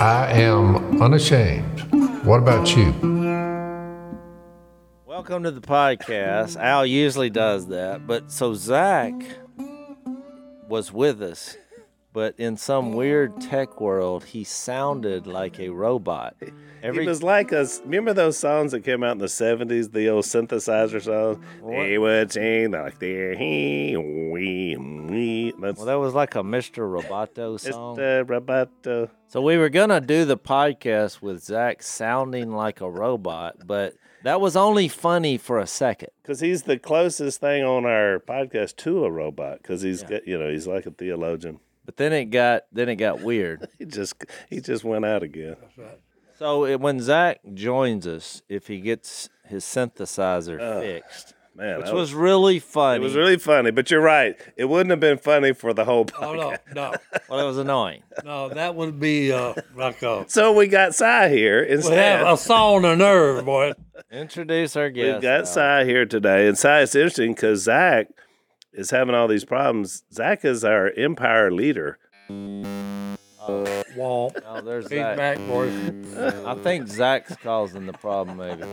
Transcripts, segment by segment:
I am unashamed. What about you? Welcome to the podcast. Al usually does that, but so Zach was with us, but in some weird tech world, he sounded like a robot. He was like us. Remember those songs that came out in the 70s, the old synthesizer songs? They would sing like there. Well, that was like a Mr. Roboto song. Mr. Roboto. So we were going to do the podcast with Zach sounding like a robot, but that was only funny for a second. Because he's the closest thing on our podcast to a robot. Because he's he's like a theologian. But then it got weird. He just went out again. That's right. So when Zach joins us, if he gets his synthesizer fixed, Man, which was really funny. It was really funny, but you're right. It wouldn't have been funny for the whole podcast. Oh, no. Well, it was annoying. No, that would be like a... So we got Cy here We instead. have a saw on the nerve, boy. Introduce our guest. We've got Al. Cy here today. And Cy, it's interesting because Zach is having all these problems. Zach is our empire leader. Womp. Oh, there's He's Zach. back, boys. I think Zach's causing the problem, maybe.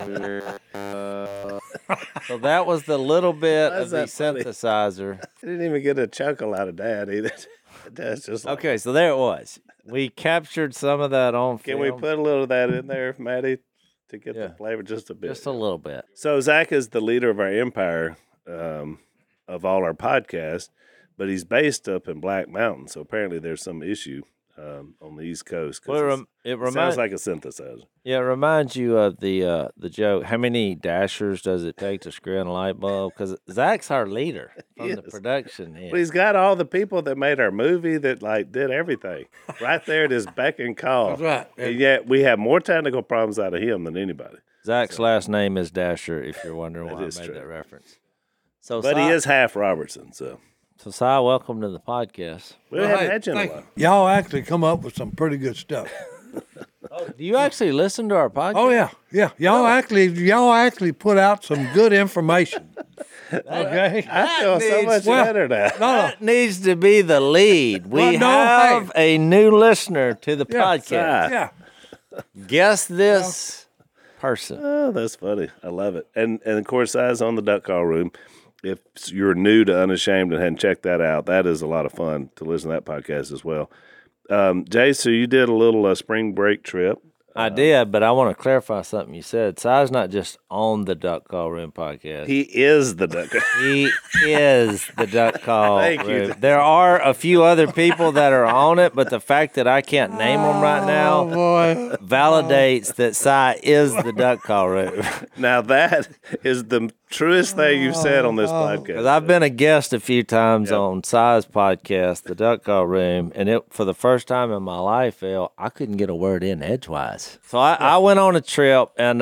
So that was the little bit Why is of the that funny? synthesizer. I didn't even get a chuckle out of Dad either. Dad's just like, Okay, so there it was. We captured some of that on can film. we put a little of that in there, Maddie, to get Yeah. the flavor just a bit? Just a little bit. So Zach is the leader of our empire of all our podcasts, but he's based up in Black Mountain. So apparently there's some issue on the East Coast. 'Cause Well, it it sounds reminds like a synthesizer. it reminds you of the joke. How many dashers does it take to screw in a light bulb? Because Zach's our leader from the Yes. production end. But he's got all the people that made our movie that like did everything right there at his beck and call. That's right. And yet we have more technical problems out of him than anybody. Zach's last name is Dasher, if you're wondering why I is made true. that reference. So, But he Si- is half Robertson, so So, Cy, welcome to the podcast. we Well, haven't hey, had you in a thank while. you. Y'all actually come up with some pretty good stuff. Do you actually listen to our podcast? Oh yeah. Y'all actually put out some good information. Okay. I feel so needs- much well, better now. No, That needs to be the lead. We Well, no, have a new listener to the Yeah, podcast. yeah. Guess this person. Oh, that's funny. I love it. And of course, Si's on the Duck Call Room. If you're new to Unashamed and hadn't checked that out, that is a lot of fun to listen to that podcast as well. Jay, so you did a little spring break trip. I did, but I want to clarify something you said. Cy's not just on the Duck Call Room podcast. He is the Duck. He is the Duck Call Thank you. Room. There are a few other people that are on it, but the fact that I can't name them right Oh now boy. validates that Cy is the Duck Call Room. Now that is the truest thing you've said on this Because podcast. I've been a guest a few times on Cy's podcast, the Duck Call Room, and it for the first time in my life, Phil, I couldn't get a word in edgewise. So I went on a trip, and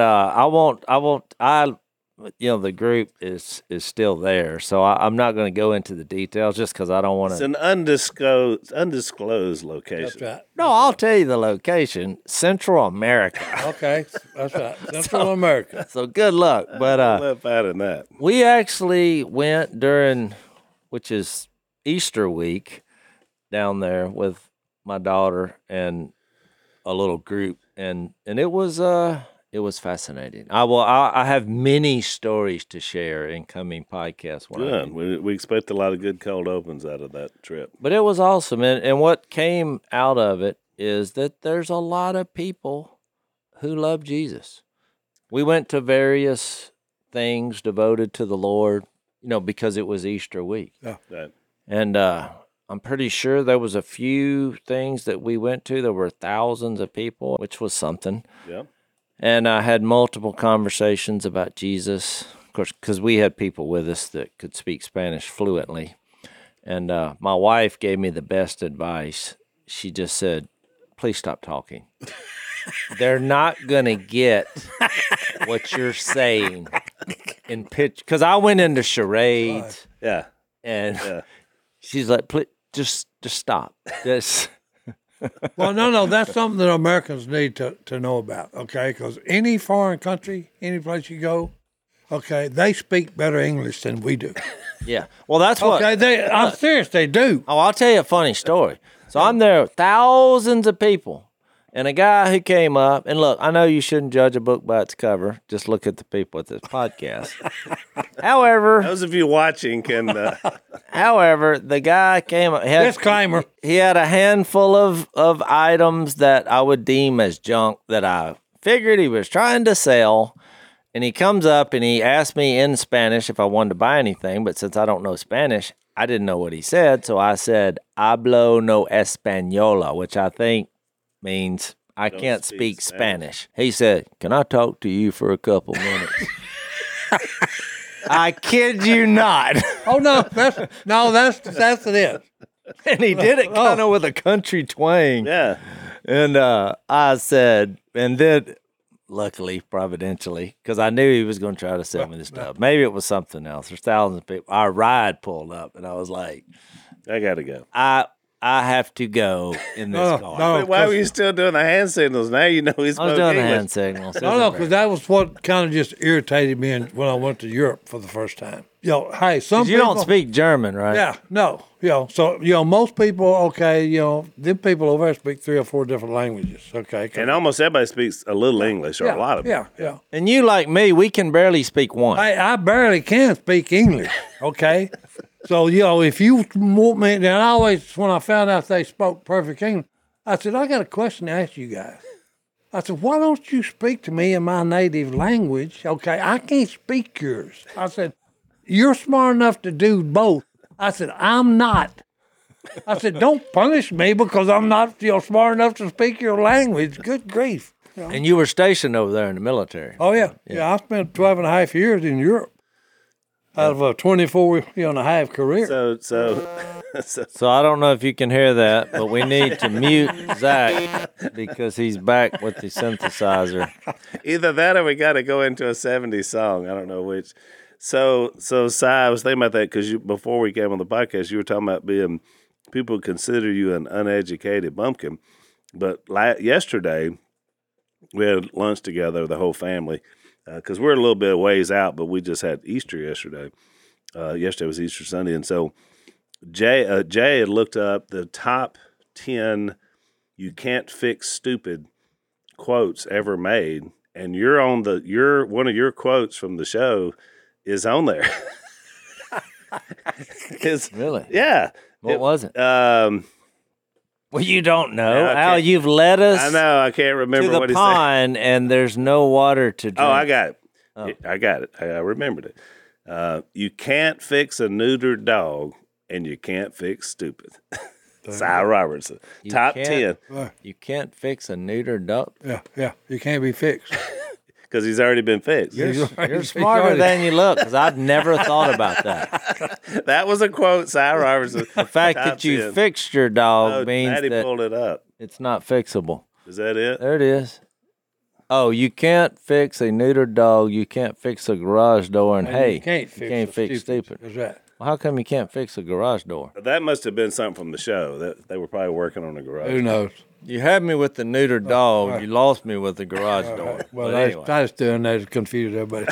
the group is still there, so I'm not going to go into the details just because I don't want It's to. an undisclosed location. That's right. No, I'll tell you the location: Central America. Okay. That's right. Central America. So good luck, but Left out in that. we actually went during, which is Easter week, down there with my daughter and a little group, and it was fascinating. I have many stories to share in coming podcasts. When I Good. We expect a lot of good cold opens out of that trip. But it was awesome, and what came out of it is that there's a lot of people who love Jesus. We went to various things devoted to the Lord, because it was Easter week. That And I'm pretty sure there was a few things that we went to. There were thousands of people, which was something. yeah. And I had multiple conversations about Jesus, of course, because we had people with us that could speak Spanish fluently. And my wife gave me the best advice. She just said, please stop talking. They're not going to get what you're saying in pitch. Because I went into charades, Yeah. and Yeah. she's like, please, just stop. Just... Well, no, that's something that Americans need to know about, okay? Because any foreign country, any place you go, okay, they speak better English than we do. Yeah. Well, that's what... Okay, I'm serious, they do. Oh, I'll tell you a funny story. So I'm there, thousands of people, And a guy who came up, and look, I know you shouldn't judge a book by its cover. Just look at the people at this podcast. However, Those of you watching can. however, the guy came up. Disclaimer. He had a handful of items that I would deem as junk that I figured he was trying to sell. And he comes up and he asked me in Spanish if I wanted to buy anything. But since I don't know Spanish, I didn't know what he said. So I said, hablo no española, which I think means I can't speak Spanish. He said, can I talk to you for a couple minutes? I kid you not. Oh no, that's it. And he did it kind of with a country twang. Yeah. And I said, and then luckily, providentially, because I knew he was going to try to sell me this stuff. Maybe it was something else. There's thousands of people. Our ride pulled up, and I was like, I got to go. I have to go in this car. No, Wait, why were you still doing the hand signals? Now you know he's I was doing the hand signals. No, because that was what kind of just irritated me when I went to Europe for the first time. Hey, some You people don't speak German, right? Yeah, no, so most people, okay, them people over there speak 3 or 4 different languages, okay. And almost everybody speaks a little English, or a lot of it. Yeah. And you, like me, we can barely speak one. I barely can speak English, okay. So if you want me, and I always, when I found out they spoke perfect English, I said, I got a question to ask you guys. I said, why don't you speak to me in my native language? Okay, I can't speak yours. I said, you're smart enough to do both. I said, I'm not. I said, don't punish me because I'm not smart enough to speak your language. Good grief. And you were stationed over there in the military. Oh, yeah. I spent 12 and a half years in Europe out of a 24 and a half career. So I don't know if you can hear that, but we need to mute Zach because he's back with the synthesizer. Either that or we got to go into a 70s song. I don't know which. So, Si, I was thinking about that because before we came on the podcast, you were talking about people consider you an uneducated bumpkin. But yesterday, we had lunch together, the whole family, because we're a little bit of ways out, but we just had Easter yesterday. Yesterday was Easter Sunday. And so Jay had looked up the top 10 you can't fix stupid quotes ever made. And one of your quotes from the show is on there. Really? Yeah. What was it? Well, you don't know. No, Al, you've led us I know. I can't remember to what the he said. pond, and there's no water to drink. Oh, I got it. I got it. I remembered it. You can't fix a neutered dog, and you can't fix stupid. Si Robertson. Top 10. You can't fix a neutered dog. Yeah. You can't be fixed. Because he's already been fixed. You're smarter than you look, because I've never thought about that. That was a quote, Si Robertson. The fact that you fixed your dog means Maddie that pulled it up. it's not fixable. Is that it? There it is. Oh, you can't fix a neutered dog. You can't fix a garage door. And hey, you can't fix stupid. That's right. Well, how come you can't fix a garage door? That must have been something from the show. That they were probably working on the garage. Who knows? You had me with the neutered dog. You lost me with the garage door. Well, But I anyway. was doing that to confuse everybody.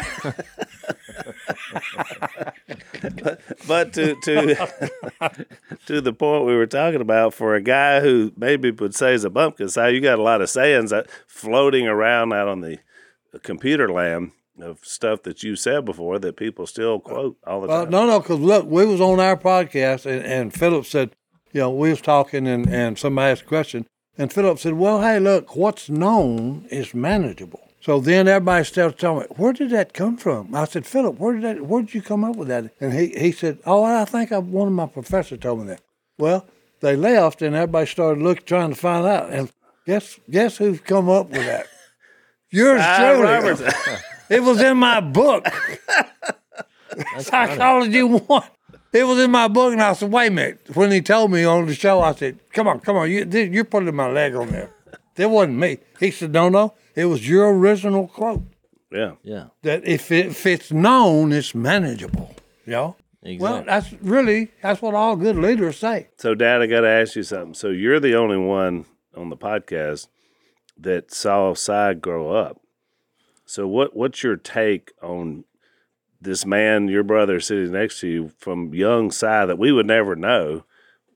But to to the point we were talking about, for a guy who maybe would say is a bumpkin, Si, you got a lot of sayings floating around out on the computer land of stuff that you said before that people still quote all the time. No, because look, we was on our podcast, and Philip said, we was talking, and somebody asked a question, and Philip said, well, hey, look, what's known is manageable. So then everybody started telling me, where did that come from? I said, Philip, where did you come up with that? And he said, I think one of my professors told me that. Well, they left, and everybody started trying to find out. And guess who's come up with that? Yours truly. It was in my book. Psychology 1. It was in my book, and I said, wait a minute. When he told me on the show, I said, come on, you're putting my leg on there. That wasn't me. He said, no, it was your original quote. Yeah. That if it's known, it's manageable. Exactly. Well, that's what all good leaders say. So, Dad, I got to ask you something. So, you're the only one on the podcast that saw Si grow up. So, what's your take on this man, your brother, sitting next to you from young Si that we would never know?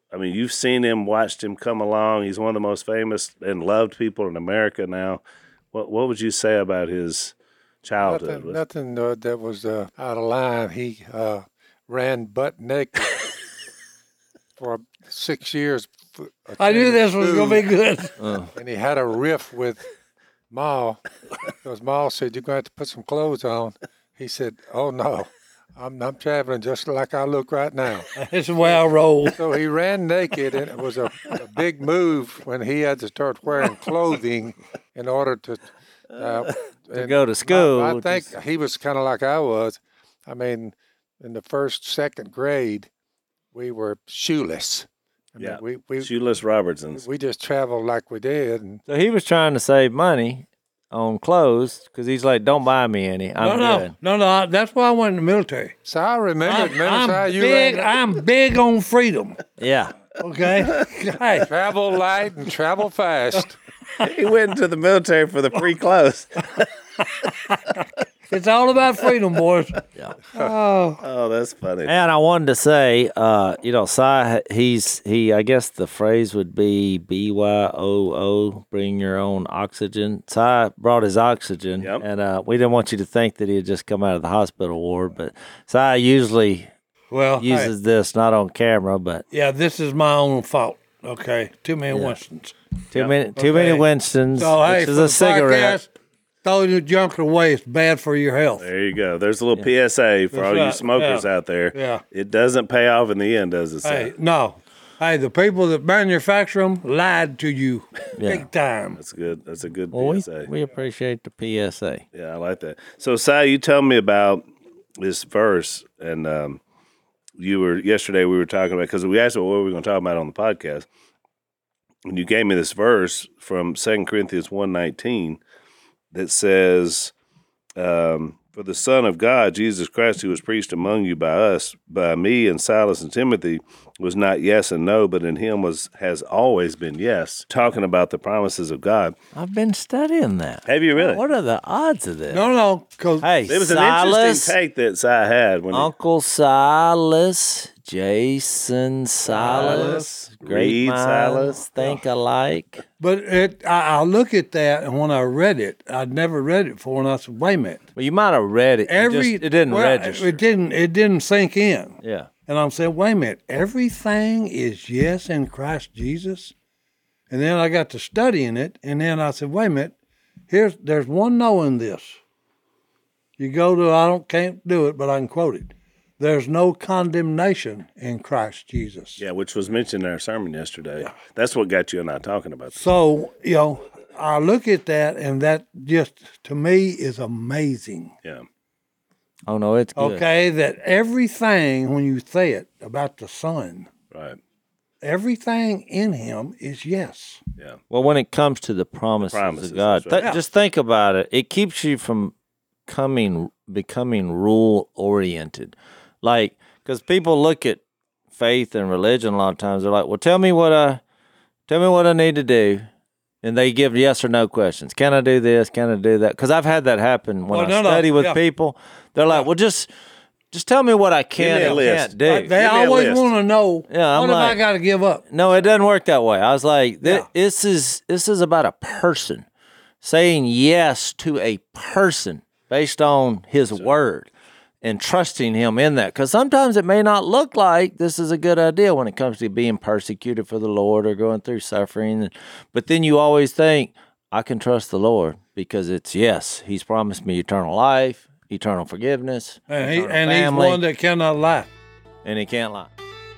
I mean, you've seen him, watched him come along. He's one of the most famous and loved people in America now. What would you say about his childhood? Nothing that was out of line. He ran butt naked for 6 years. I knew this was going to be good. And he had a riff with Ma, because Ma said, "You're going to have to put some clothes on." He said, "Oh, no, I'm traveling just like I look right now." That's the way I roll. So he ran naked, and it was a big move when he had to start wearing clothing in order to go to school. I think he was kind of like I was. I mean, in the first, second grade, we were shoeless. I mean, we Shoeless Robertsons. we just traveled like we did, and So he was trying to save money on clothes because he's like, "Don't buy me any. I'm good." No. That's why I went in the military. so I remembered, I'm big on freedom. Yeah. Okay. Hey, travel light and travel fast. He went into the military for the free clothes. it's all about freedom, boys. Yeah. Oh, that's funny. And I wanted to say, Cy, I guess the phrase would be BYOO, bring your own oxygen. Cy brought his oxygen, Yep. and we didn't want you to think that he had just come out of the hospital ward, but Cy usually Well, uses this, not on camera, but yeah, this is my own fault. Okay. Too many Winstons. too many Winstons, So, hey, which for is the a cigarette. podcast, throw your junk away. It's bad for your health. There you go. There's a little PSA for all you right. smokers Yeah. out there. Yeah. It doesn't pay off in the end, does it? Hey, Seth? no. Hey, the people that manufacture them lied to you big time. That's good. That's a good Well, PSA. we appreciate the PSA. Yeah, I like that. So, Si, you tell me about this verse, and yesterday we were talking about, because we asked what we were going to talk about on the podcast, and you gave me this verse from 2 Corinthians 1:19 that says, "For the Son of God, Jesus Christ, who was preached among you by us, by me and Silas and Timothy, was not yes and no, but in him has always been yes," talking about the promises of God. I've been studying that. Have you really? What are the odds of this? No, because Hey, It was an Silas, interesting take that Si had when Uncle Silas, Jason Silas, great Reed minds Silas. think alike. but I look at that, and when I read it, I'd never read it before, and I said, "Wait a minute." Well, you might have read it. It didn't register. It didn't sink in. Yeah. And I'm saying, wait a minute, everything is yes in Christ Jesus? And then I got to studying it, and then I said, wait a minute, there's one no in this. You go to, can't do it, but I can quote it. There's no condemnation in Christ Jesus. Yeah, which was mentioned in our sermon yesterday. That's what got you and I talking about this. So, I look at that, and that just, to me, is amazing. Yeah. Oh, no, it's good. Okay, that everything, when you say it about the Son, Right. everything in him is yes. Yeah. Well, when it comes to the promises promises, of God, that's right. just think about it. It keeps you from becoming rule oriented. Like, because people look at faith and religion a lot of times, they're like, well, tell me what I need to do. And they give yes or no questions. Can I do this? Can I do that? Because I've had that happen when I study with people. They're like, well, just tell me what I can and can't do. They Give me a always list. want to know, Yeah, I'm what have I like- got to give up? No, it doesn't work that way. I was like, Yeah. this is about a person saying yes to a person based on his word and trusting him in that. Because sometimes it may not look like this is a good idea when it comes to being persecuted for the Lord or going through suffering. But then you always think, I can trust the Lord because it's yes, he's promised me eternal life, eternal forgiveness, And, eternal he's family, one that cannot lie. and he can't lie.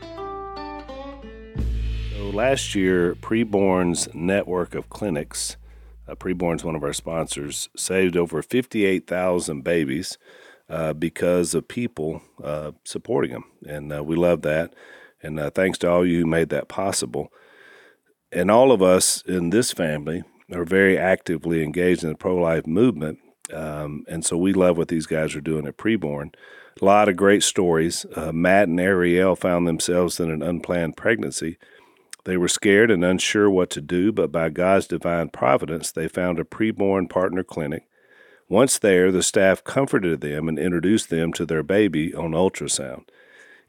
So last year, Preborn's network of clinics, Preborn's one of our sponsors, saved over 58,000 babies because of people supporting them. And we love that. And thanks to all you who made that possible. And all of us in this family are very actively engaged in the pro-life movement. And so we love what these guys are doing at Preborn. A lot of great stories. Matt and Ariel found themselves in an unplanned pregnancy. They were scared and unsure what to do, but by God's divine providence, they found a Preborn partner clinic. Once there, the staff comforted them and introduced them to their baby on ultrasound.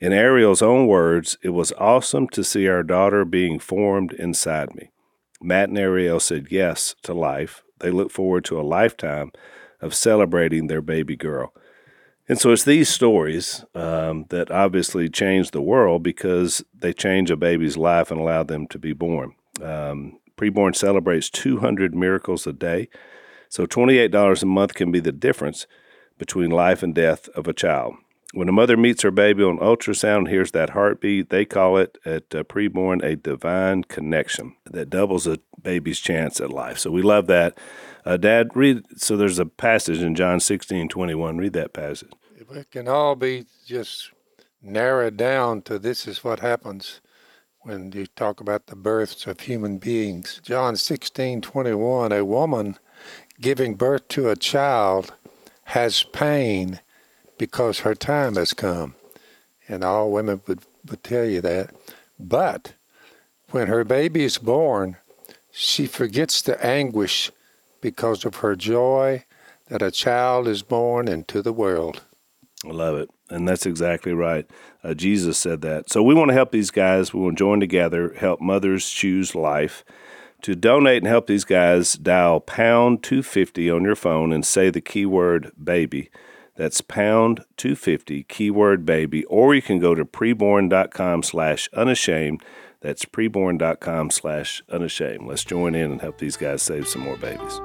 In Ariel's own words, it was awesome to see our daughter being formed inside me. Matt and Ariel said yes to life. They look forward to a lifetime of celebrating their baby girl. And so it's these stories that obviously change the world because they change a baby's life and allow them to be born. Preborn celebrates 200 miracles a day, so $28 a month can be the difference between life and death of a child. When a mother meets her baby on ultrasound and hears that heartbeat, they call it at Preborn a divine connection that doubles a baby's chance at life. So we love that. Dad, read. So there's a passage in John 16:21. Read that passage. It can all be just narrowed down to this is what happens when you talk about the births of human beings. John 16:21, a woman giving birth to a child has pain because her time has come. And all women would tell you that. But when her baby is born, she forgets the anguish because of her joy that a child is born into the world. I love it. And that's exactly right. Jesus said that. So we want to help these guys. We want to join together, help mothers choose life. To donate and help these guys, dial pound 250 on your phone and say the keyword baby. That's pound 250, keyword baby. Or you can go to preborn.com/unashamed. That's preborn.com/unashamed. Let's join in and help these guys save some more babies.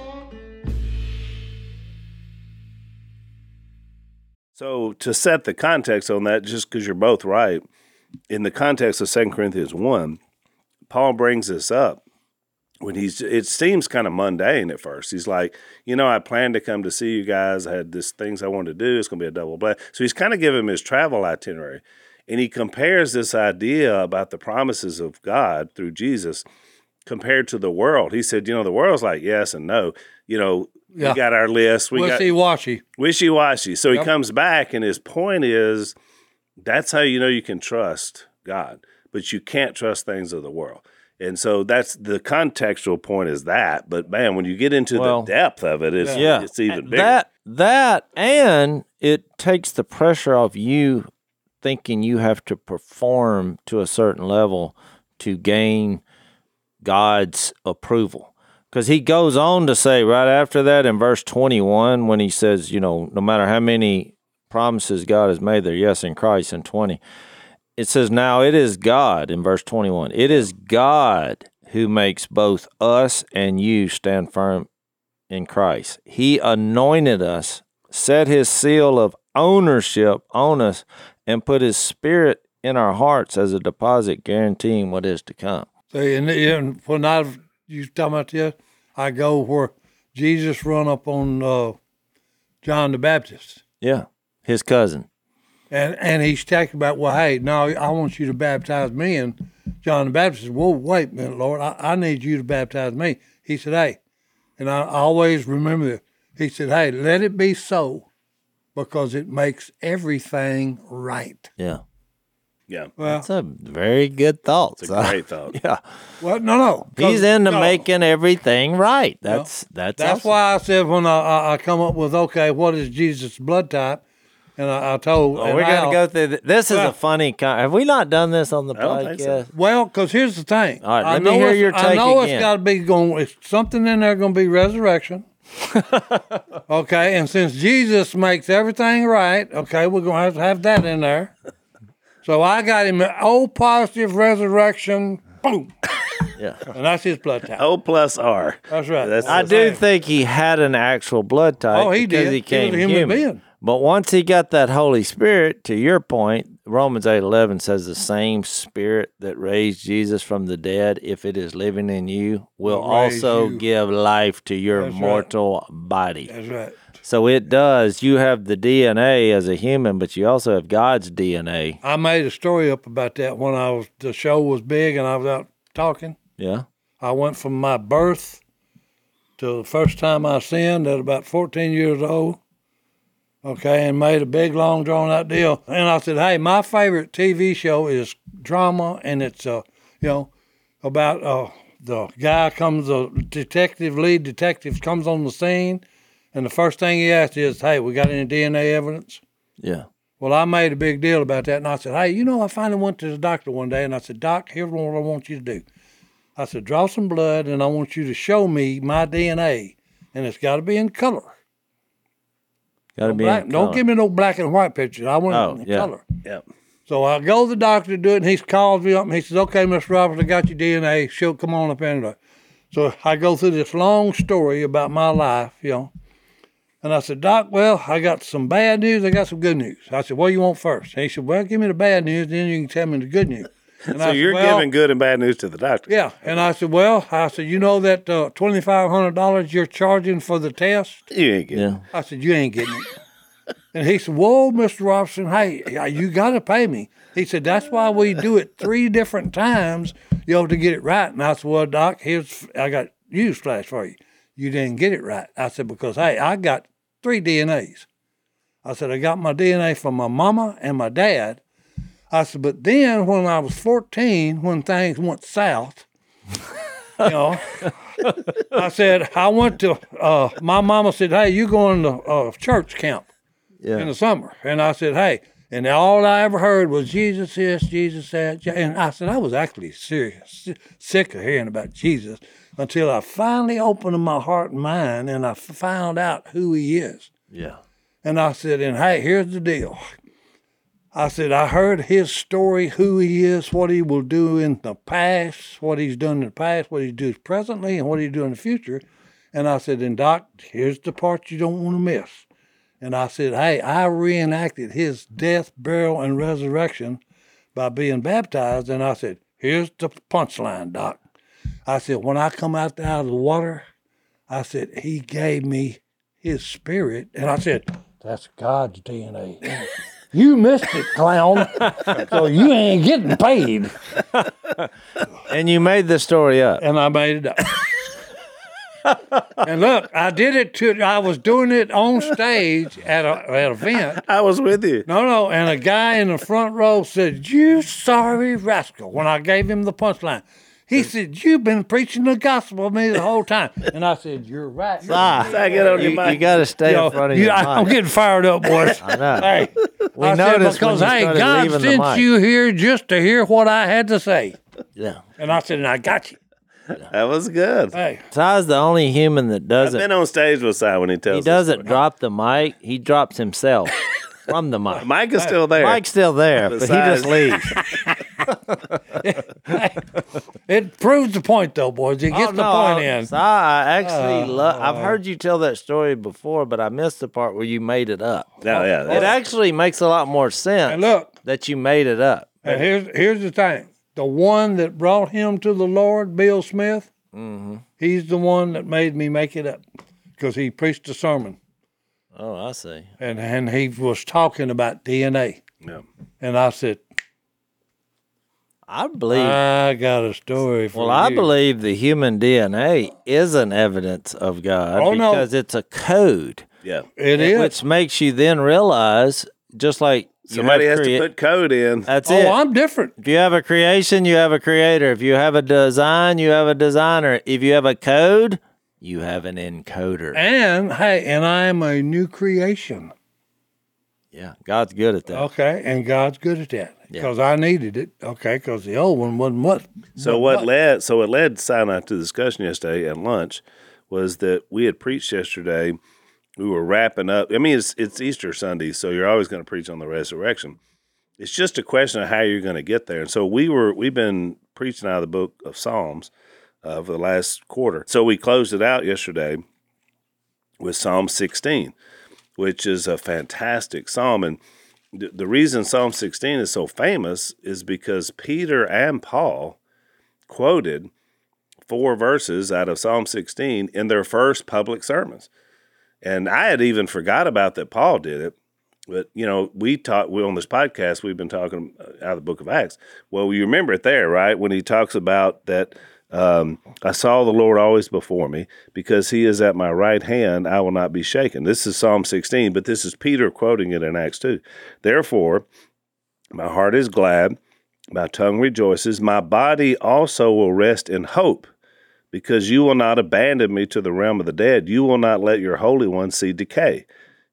So to set the context on that, just because you're both right, in the context of 2 Corinthians 1, Paul brings this up when it seems kind of mundane at first. He's like, I planned to come to see you guys. I had these things I wanted to do. It's going to be a double blessing. So he's kind of giving him his travel itinerary. And he compares this idea about the promises of God through Jesus compared to the world. He said, the world's like yes and no. We got our list. Wishy-washy. Wishy-washy. So he comes back, and his point is that's how you can trust God, but you can't trust things of the world. And so that's the contextual point is that. But, man, when you get into the depth of it, it's even bigger. That, and it takes the pressure off you thinking you have to perform to a certain level to gain God's approval. Because he goes on to say right after that in verse 21 when he says, no matter how many promises God has made, they're yes in Christ in 20. It says, now it is God, in verse 21, it is God who makes both us and you stand firm in Christ. He anointed us, set his seal of ownership on us, and put his spirit in our hearts as a deposit guaranteeing what is to come. See, and when you talking about this, I go where Jesus run up on John the Baptist. Yeah, his cousin. And he's talking about, well, hey, no, I want you to baptize me. And John the Baptist said, whoa, wait a minute, Lord, I need you to baptize me. He said, hey, and I always remember this. He said, hey, let it be so because it makes everything right. Yeah. Yeah. Well, that's a very good thought. It's a great thought. Yeah. Well, no. He's into making everything right. That's awesome. Why I said when I come up with, okay, what is Jesus' blood type? And I told... Well, we're going to go through... This is a funny... Have we not done this on the podcast? So. Well, because here's the thing. All right, let me hear your take again. I know it's got to be it's something in there going to be resurrection. Okay, and since Jesus makes everything right, okay, we're going to have that in there. So I got him an O positive resurrection, boom. Yeah. And that's his blood type. O plus R. That's right. I do think he had an actual blood type. Oh, he did. He came was a human being. But once he got that Holy Spirit, to your point, Romans 8:11 says the same Spirit that raised Jesus from the dead, if it is living in you, will also give life to your mortal body. That's right. So it does. You have the DNA as a human, but you also have God's DNA. I made a story up about that when the show was big and I was out talking. Yeah. I went from my birth to the first time I sinned at about 14 years old. Okay, and made a big, long, drawn-out deal. And I said, hey, my favorite TV show is drama, and it's, about the guy comes, lead detective comes on the scene, and the first thing he asks is, hey, we got any DNA evidence? Yeah. Well, I made a big deal about that, and I said, hey, I finally went to the doctor one day, and I said, Doc, here's what I want you to do. I said, draw some blood, and I want you to show me my DNA, and it's got to be in color. Got to be Black, in don't color. give me no black and white pictures. I want it in yeah. color. Yep. So I go to the doctor to do it, and he calls me up, and he says, okay, Mr. Roberts, I got your DNA. Come on up in there. So I go through this long story about my life, And I said, Doc, well, I got some bad news. I got some good news. I said, what do you want first? And he said, well, give me the bad news, then you can tell me the good news. And So you're giving good and bad news to the doctor. Yeah. And I said, you know that $2,500 you're charging for the test? You ain't getting Yeah. I said, you ain't getting it. And he said, whoa, Mr. Robertson, hey, you got to pay me. He said, that's why we do it 3 different times, to get it right. And I said, well, Doc, I got news flash for you. You didn't get it right. I said, because, hey, I got 3 DNAs. I said, I got my DNA from my mama and my dad. I said, but then when I was 14, when things went south, I said, I went to, my mama said, hey, you going to church camp in the summer. And I said, hey, and all I ever heard was Jesus this, Jesus that. And I said, I was actually sick of hearing about Jesus until I finally opened my heart and mind and I found out who he is. Yeah. And I said, and hey, here's the deal. I said, I heard his story, who he is, what he will do in the past, what he's done in the past, what he does presently, and what he'll do in the future. And I said, and Doc, here's the part you don't want to miss. And I said, hey, I reenacted his death, burial, and resurrection by being baptized. And I said, here's the punchline, Doc. I said, when I come out of the water, I said, he gave me his spirit. And I said, that's God's DNA. You missed it, clown. So you ain't getting paid. And you made the story up. And I made it up. And look, I did it I was doing it on stage at an event. I was with you. No, and a guy in the front row said, you sorry rascal, when I gave him the punchline. He said, you've been preaching the gospel to me the whole time. And I said, you're right. Get on your mic. You got to stay in front of your mic. I'm getting fired up, boys. I know. Hey, We I noticed said, because, when you hey, started God leaving the sent mic. you here just to hear what I had to say. Yeah. And I said, and I got you. That was good. Hey, Ty's the only human that I've doesn't. been on stage with Si when he tells He this doesn't story. drop the mic. He drops himself from the mic. Mike is still there. Mike's still there, but he just leaves. it proves the point, though, boys. It gets the point in. So I actually I've heard you tell that story before, but I missed the part where you made it up. No, yeah. It actually makes a lot more sense And look, that you made it up. and here's the thing. The one that brought him to the Lord, Bill Smith, he's the one that made me make it up because he preached a sermon. Oh, I see. And he was talking about DNA. Yeah. And I said, I believe. I got a story for you. Well, I believe the human DNA is an evidence of God because it's a code, Yeah. It is. which makes you then realize, just like Somebody has to put code in. That's it. I'm different. If you have a creation, you have a creator. If you have a design, you have a designer. If you have a code, you have an encoder. And, hey, and I am a new creation. Yeah, God's good at that. Okay, and God's good at that because I needed it. Okay, because the old one wasn't what. So what led Si and I to the discussion yesterday at lunch was that we had preached yesterday. We were wrapping up. I mean, it's Easter Sunday, so you're always going to preach on the resurrection. It's just a question of how you're going to get there. And so we've been preaching out of the book of Psalms for the last quarter. So we closed it out yesterday with Psalm 16, which is a fantastic psalm. And the reason Psalm 16 is so famous is because Peter and Paul quoted 4 verses out of Psalm 16 in their first public sermons. And I had even forgot about that Paul did it. But, we on this podcast, we've been talking out of the book of Acts. Well, you remember it there, right? When he talks about that, I saw the Lord always before me, because he is at my right hand, I will not be shaken. This is Psalm 16, but this is Peter quoting it in Acts 2. Therefore, my heart is glad, my tongue rejoices, my body also will rest in hope, because you will not abandon me to the realm of the dead. You will not let your Holy One see decay.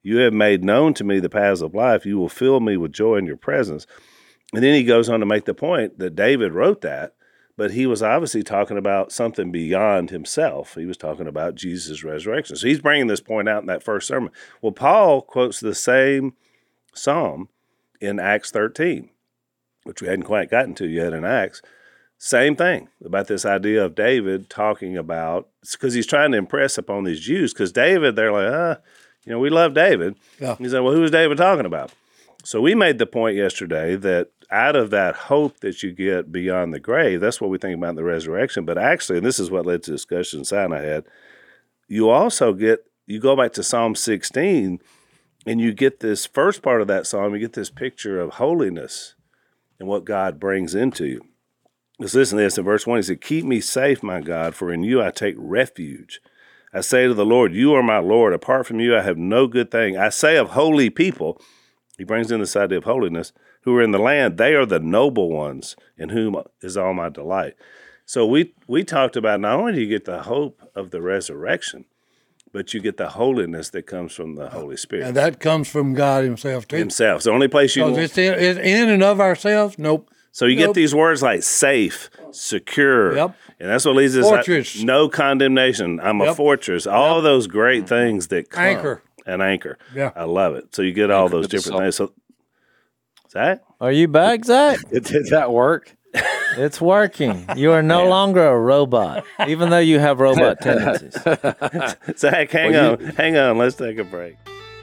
You have made known to me the paths of life. You will fill me with joy in your presence. And then he goes on to make the point that David wrote that, but he was obviously talking about something beyond himself. He was talking about Jesus' resurrection. So he's bringing this point out in that first sermon. Well, Paul quotes the same psalm in Acts 13, which we hadn't quite gotten to yet in Acts. Same thing about this idea of David talking about, because he's trying to impress upon these Jews, because David, they're like, we love David. Yeah. He said, well, who is David talking about? So we made the point yesterday that out of that hope that you get beyond the grave, that's what we think about in the resurrection. But actually, and this is what led to discussion Sinai had, you go back to Psalm 16, and you get this first part of that psalm, you get this picture of holiness and what God brings into you. Let's listen to this. In verse 1, he said, keep me safe, my God, for in you I take refuge. I say to the Lord, you are my Lord. Apart from you, I have no good thing. I say of holy people, he brings in this idea of holiness, who are in the land, they are the noble ones, in whom is all my delight. So we talked about not only do you get the hope of the resurrection, but you get the holiness that comes from the Holy Spirit. And that comes from God himself, too. Himself. It's the only place you can... It's in and of ourselves? Nope. So you get these words like safe, secure, Yep. and that's what leads us Fortress. no condemnation. I'm a fortress. All of those great things that come. Anchor. An anchor. Yeah. I love it. So you get all those different things. So, Zach? Are you back, Zach? Did that work? It's working. You are no longer a robot, even though you have robot tendencies. Zach, hang on. Let's take a break.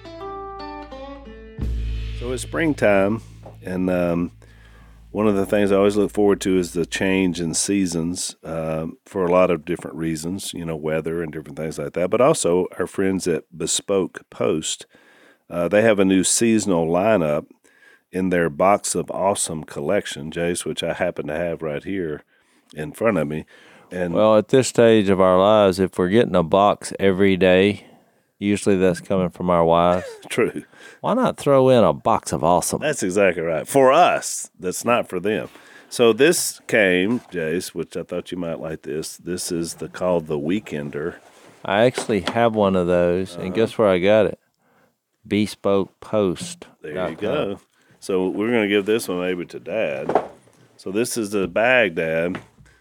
So it's springtime, and one of the things I always look forward to is the change in seasons for a lot of different reasons, weather and different things like that. But also our friends at Bespoke Post, they have a new seasonal lineup in their Box of Awesome collection, Jace, which I happen to have right here in front of me. And Well, at this stage of our lives, if we're getting a box every day, usually that's coming from our wives. True. Why not throw in a box of awesome? That's exactly right. For us, that's not for them. So this came, Jace, which I thought you might like this. This is called the Weekender. I actually have one of those, and guess where I got it? Bespoke Post. There you go. So we're going to give this one maybe to Dad. So this is the bag, Dad.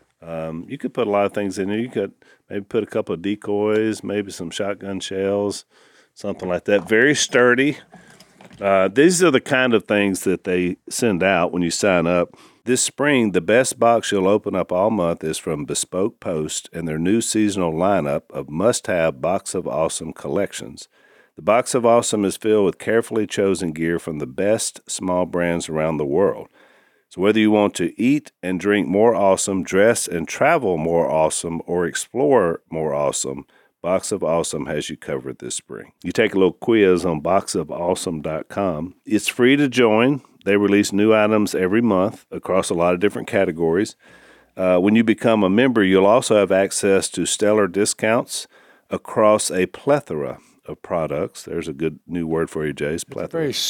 You could put a lot of things in there. You could maybe put a couple of decoys, maybe some shotgun shells, something like that. Very sturdy. These are the kind of things that they send out when you sign up. This spring, the best box you'll open up all month is from Bespoke Post and their new seasonal lineup of must-have Box of Awesome collections. The Box of Awesome is filled with carefully chosen gear from the best small brands around the world. So whether you want to eat and drink more awesome, dress and travel more awesome, or explore more awesome, Box of Awesome has you covered this spring. You take a little quiz on boxofawesome.com. It's free to join. They release new items every month across a lot of different categories. When you become a member, you'll also have access to stellar discounts across a plethora of products. There's a good new word for you, Jace. Plethora. Very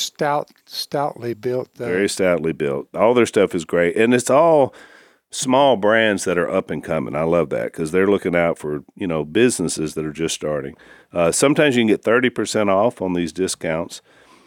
stoutly built. Very stoutly built. All their stuff is great. And it's all small brands that are up and coming. I love that because they're looking out for, businesses that are just starting. Sometimes you can get 30% off on these discounts.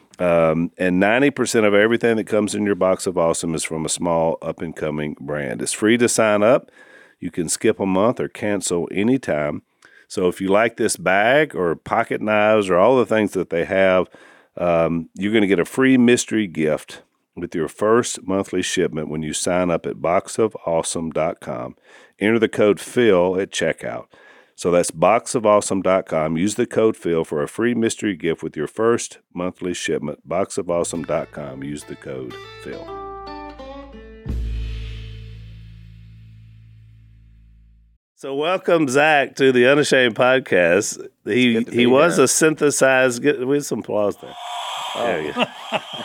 And 90% of everything that comes in your Box of Awesome is from a small up-and-coming brand. It's free to sign up. You can skip a month or cancel anytime. So if you like this bag or pocket knives or all the things that they have, you're going to get a free mystery gift with your first monthly shipment when you sign up at boxofawesome.com. Enter the code PHIL at checkout. So that's boxofawesome.com. Use the code PHIL for a free mystery gift with your first monthly shipment. Boxofawesome.com. Use the code PHIL. So welcome, Zach, to the Unashamed Podcast. He was a synthesized... With some applause there. There you go.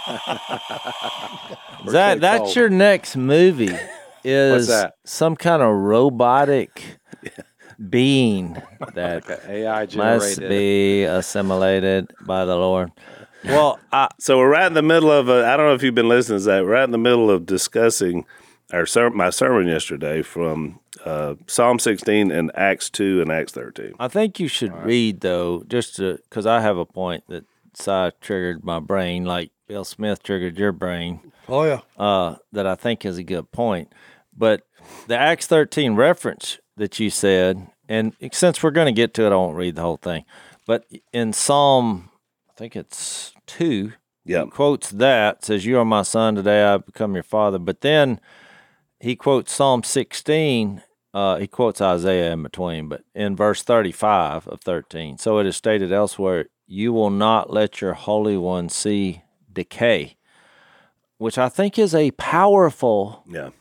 Zach, that's your next movie. Is What's that? Some kind of robotic being that AI must generated. be assimilated by the Lord. Well, So we're right in the middle of I don't know if you've been listening to that. We're right in the middle of discussing my sermon yesterday from Psalm 16 and Acts 2 and Acts 13. I think you should read, though, just because I have a point that Si triggered my brain, like Bill Smith triggered your brain. Oh yeah. That I think is a good point. But the Acts 13 reference that you said, and since we're going to get to it, I won't read the whole thing. But in Psalm, I think it's 2, Yep. he quotes that, says, "You are my son, today I become your father." But then he quotes Psalm 16, he quotes Isaiah in between, but in verse 35 of 13. "So it is stated elsewhere, you will not let your Holy One see decay," which I think is a powerful Yeah.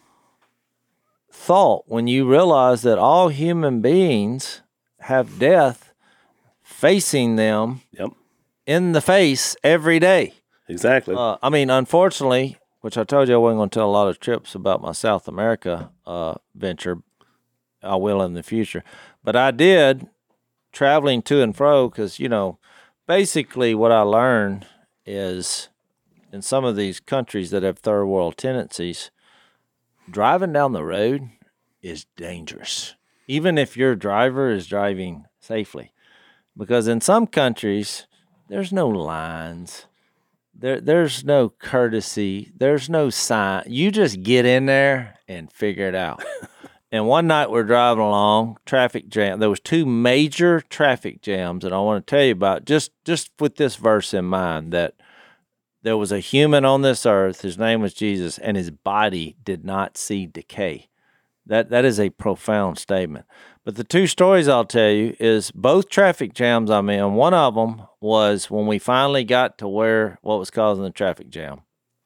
thought when you realize that all human beings have death facing them Yep. in the face every day. Exactly. I mean, unfortunately, which I told you I wasn't going to tell a lot of trips about my South America venture. I will in the future. But I did, traveling to and fro, because, basically what I learned is in some of these countries that have third world tendencies, driving down the road is dangerous, even if your driver is driving safely. Because in some countries, there's no lines. There's no courtesy. There's no sign. You just get in there and figure it out. And one night we're driving along, traffic jam. There was 2 major traffic jams, and I want to tell you about just with this verse in mind, that there was a human on this earth. His name was Jesus, and his body did not see decay. That is a profound statement. But the 2 stories I'll tell you is both traffic jams I'm in. One of them was when we finally got to what was causing the traffic jam.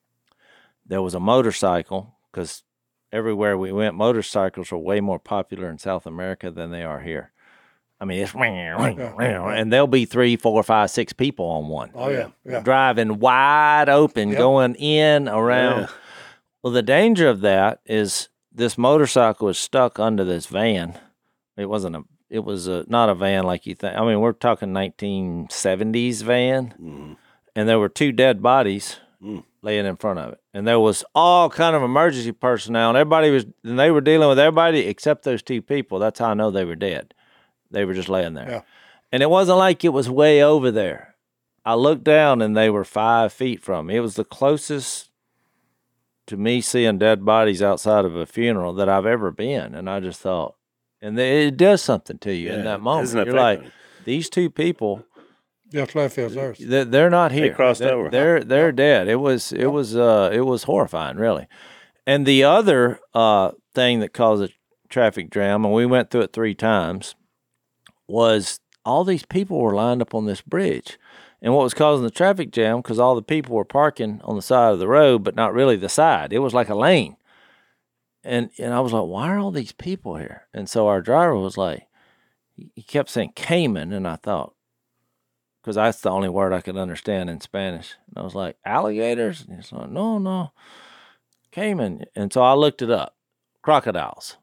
There was a motorcycle, because everywhere we went, motorcycles are way more popular in South America than they are here. I mean, it's and there'll be 3, 4, 5, 6 people on one. Oh yeah. Yeah. Driving wide open, going in, around. Yeah. Well, the danger of that is this motorcycle is stuck under this van. It was not a van like you think. I mean, we're talking 1970s van, and there were 2 dead bodies laying in front of it, and there was all kind of emergency personnel, and they were dealing with everybody except those 2 people. That's how I know they were dead. They were just laying there, Yeah. and it wasn't like it was way over there. I looked down, and they were 5 feet from me. It was the closest to me seeing dead bodies outside of a funeral that I've ever been, and I just thought. And it does something to you in that moment. Doesn't You're affect like, me. these 2 people, Just left his earth. they're not here. They crossed over. They're dead. It was horrifying, really. And the other thing that caused a traffic jam, and we went through it 3 times, was all these people were lined up on this bridge. And what was causing the traffic jam, because all the people were parking on the side of the road, but not really the side. It was like a lane. And I was like, why are all these people here? And so our driver was like, he kept saying Cayman, and I thought, because that's the only word I could understand in Spanish. And I was like, alligators? And he's like, no, Cayman. And so I looked it up, crocodiles.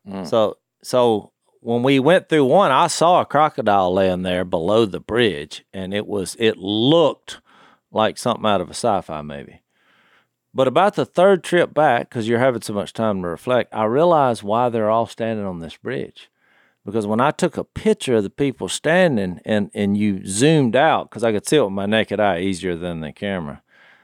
So when we went through one, I saw a crocodile laying there below the bridge, and it looked like something out of a sci-fi movie. But about the 3rd trip back, because you're having so much time to reflect, I realized why they're all standing on this bridge. Because when I took a picture of the people standing and you zoomed out, because I could see it with my naked eye easier than the camera,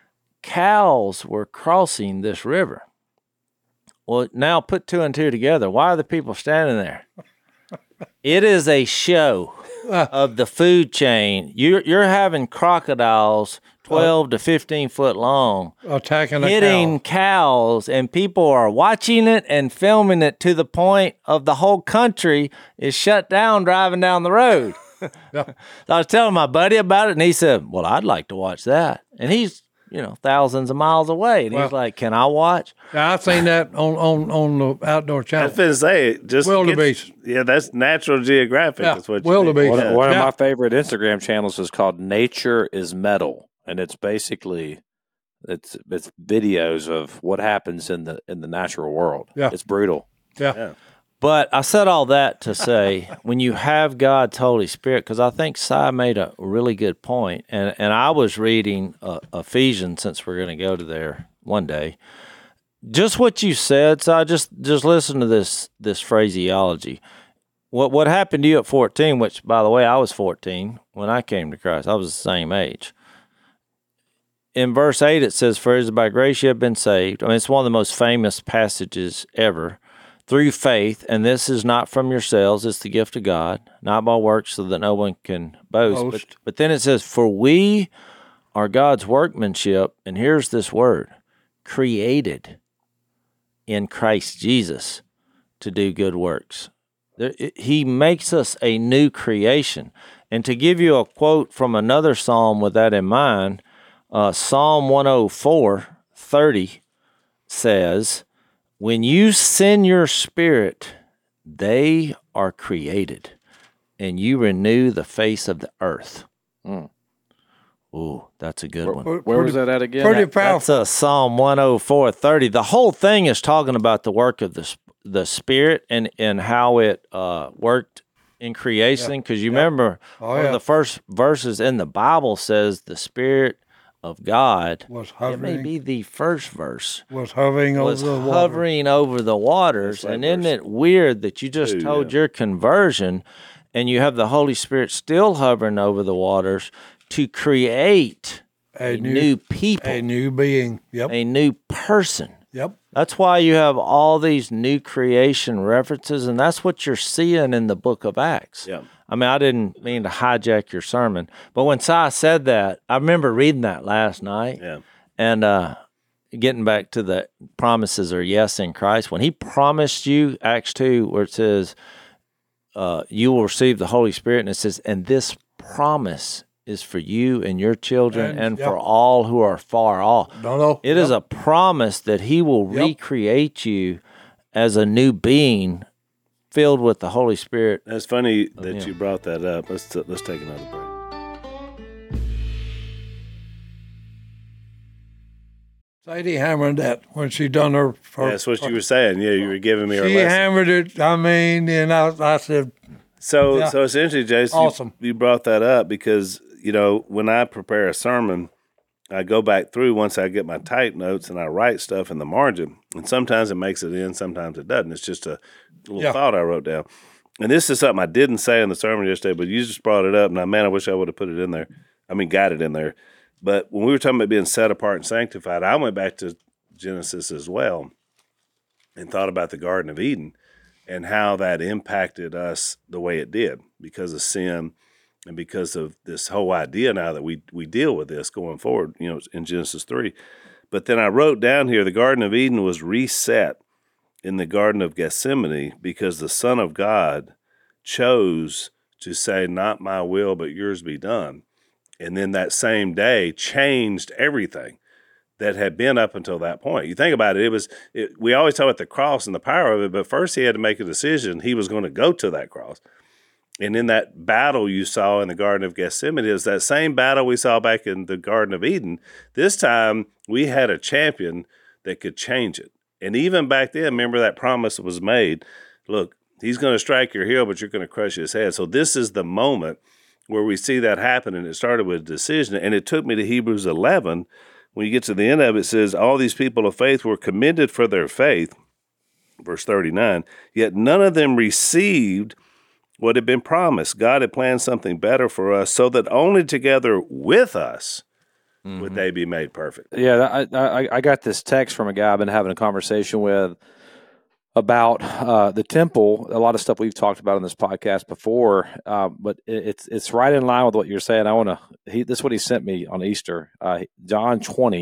cows were crossing this river. Well, now put 2 and 2 together. Why are the people standing there? It is a show of the food chain. You're having crocodiles 12 to 15 foot long, Attacking a hitting cow. cows, and people are watching it and filming it to the point of the whole country is shut down driving down the road. Yeah. So I was telling my buddy about it, and he said, well, I'd like to watch that. And he's, thousands of miles away. And he's like, can I watch? Yeah, I've seen that on the Outdoor I Channel. was going to say, just Wildebeest. Yeah, that's Natural Geographic. Yeah, That's what you wildebeest. need. One of Yeah. my favorite Instagram channels is called Nature is Metal, and it's basically it's videos of what happens in the natural world. Yeah. It's brutal. Yeah. But I said all that to say, when you have God's Holy Spirit, because I think Si made a really good point, and I was reading Ephesians, since we're going to go to there one day. Just what you said, Si, just listen to this phraseology. What happened to you at 14, which, by the way, I was 14 when I came to Christ. I was the same age. in verse 8 it says, "For it is by grace you have been saved." I mean, it's one of the most famous passages ever. "Through faith, and this is not from yourselves, it's the gift of God, not by works, so that no one can boast. But then it says, "For we are God's workmanship," and here's this word, "created in Christ Jesus to do good works." He makes us a new creation. And to give you a quote from another psalm with that in mind, Psalm 104:30 says, "When you send your spirit, they are created, and you renew the face of the earth." Ooh, that's a good one. Where was that at again? Pretty powerful. That's Psalm 104:30. The whole thing is talking about the work of the Spirit and how it worked in creation. Because you remember one of the first verses in the Bible says the Spirit of God was It hovering. may be the first verse. Was hovering over the water. Hovering over the waters. That's like And isn't verse it weird that you just 2, told your conversion and you have the Holy Spirit still hovering over the waters to create a new people, A new being. Yep. a new person. Yep. That's why you have all these new creation references, and that's what you're seeing in the book of Acts. Yeah. I mean, I didn't mean to hijack your sermon, but when Si said that, I remember reading that last night. Yeah. And getting back to the promises are yes in Christ. When he promised you, Acts 2, where it says, you will receive the Holy Spirit, and it says, and this promise is for you and your children and for all who are far off. No. It is a promise that he will recreate you as a new being filled with the Holy Spirit. That's funny that you brought that up. Let's take another break. Sadie hammered that when she done her. That's what you were saying. Yeah, you were giving me her She lesson. hammered it. I mean, and I said, So it's interesting, Jason. Awesome. You brought that up because, when I prepare a sermon, I go back through once I get my type notes and I write stuff in the margin. And sometimes it makes it in, sometimes it doesn't. It's just a little thought I wrote down. And this is something I didn't say in the sermon yesterday, but you just brought it up. And I wish I would have put it in there. Got it in there. But when we were talking about being set apart and sanctified, I went back to Genesis as well and thought about the Garden of Eden and how that impacted us the way it did because of sin and because of this whole idea now that we deal with this going forward, in Genesis 3. But then I wrote down here, the Garden of Eden was reset in the Garden of Gethsemane because the Son of God chose to say, not my will, but yours be done. And then that same day changed everything that had been up until that point. You think about it, we always talk about the cross and the power of it, but first he had to make a decision. He was going to go to that cross. And in that battle you saw in the Garden of Gethsemane is that same battle we saw back in the Garden of Eden. This time we had a champion that could change it. And even back then, remember that promise was made. Look, he's going to strike your heel, but you're going to crush his head. So this is the moment where we see that happen, and it started with a decision. And it took me to Hebrews 11. When you get to the end of it, it says, all these people of faith were commended for their faith, verse 39, yet none of them received what had been promised. God had planned something better for us so that only together with us would they be made perfect. Yeah, I got this text from a guy I've been having a conversation with about the temple. A lot of stuff we've talked about on this podcast before, but it's right in line with what you're saying. This is what he sent me on Easter. John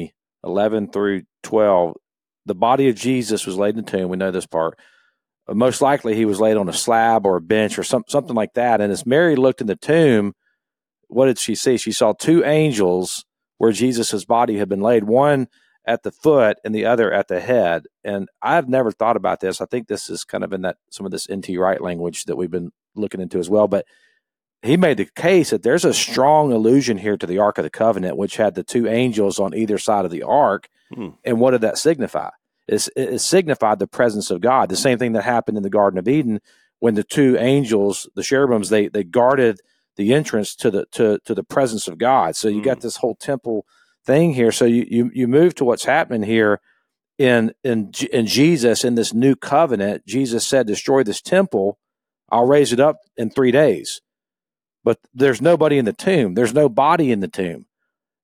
20:11 through 12. The body of Jesus was laid in the tomb. We know this part. Most likely he was laid on a slab or a bench or something like that. And as Mary looked in the tomb, what did she see? She saw two angels where Jesus' body had been laid, one at the foot and the other at the head. And I've never thought about this. I think this is kind of in some of this N.T. Wright language that we've been looking into as well. But he made the case that there's a strong allusion here to the Ark of the Covenant, which had the two angels on either side of the ark. And what did that signify? It signified the presence of God. The same thing that happened in the Garden of Eden when the two angels, the cherubims, they guarded the entrance to the presence of God. So you got this whole temple thing here. So you move to what's happening here in Jesus in this new covenant. Jesus said, "Destroy this temple, I'll raise it up in 3 days." But there's nobody in the tomb. There's no body in the tomb.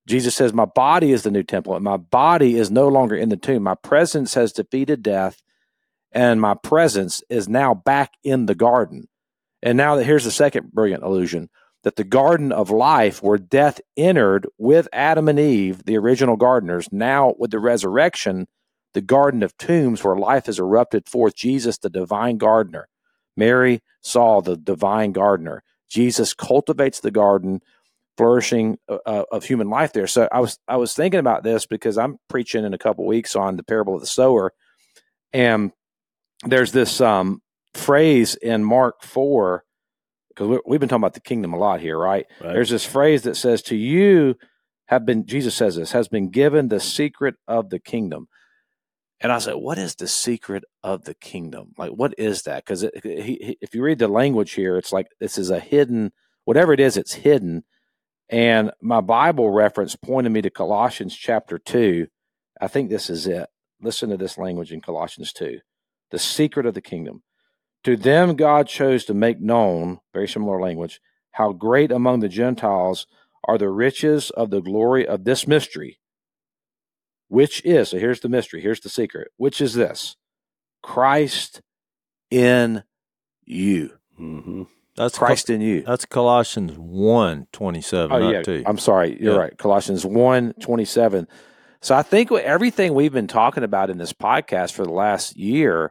Jesus says, my body is the new temple, and my body is no longer in the tomb. My presence has defeated death, and my presence is now back in the garden. And now here's the second brilliant allusion, that the garden of life where death entered with Adam and Eve, the original gardeners, now with the resurrection, the garden of tombs where life has erupted forth, Jesus, the divine gardener. Mary saw the divine gardener. Jesus cultivates the garden, flourishing of human life there. So I was thinking about this because I'm preaching in a couple of weeks on the parable of the sower, and there's this phrase in Mark 4, because we've been talking about the kingdom a lot here, right? There's this phrase that says, "To you have been," Jesus says this, "has been given the secret of the kingdom." And I said, what is the secret of the kingdom? Like, what is that? Because if you read the language here, it's like this is a hidden, whatever it is, it's hidden. And my Bible reference pointed me to Colossians chapter 2. I think this is it. Listen to this language in Colossians 2. The secret of the kingdom. To them God chose to make known, very similar language, how great among the Gentiles are the riches of the glory of this mystery, which is, so here's the mystery, here's the secret, which is this: Christ in you. Mm-hmm. That's Christ in you. That's Colossians 1:27. Oh, yeah. 2. I'm sorry. You're right. Colossians 1:27. So I think everything we've been talking about in this podcast for the last year,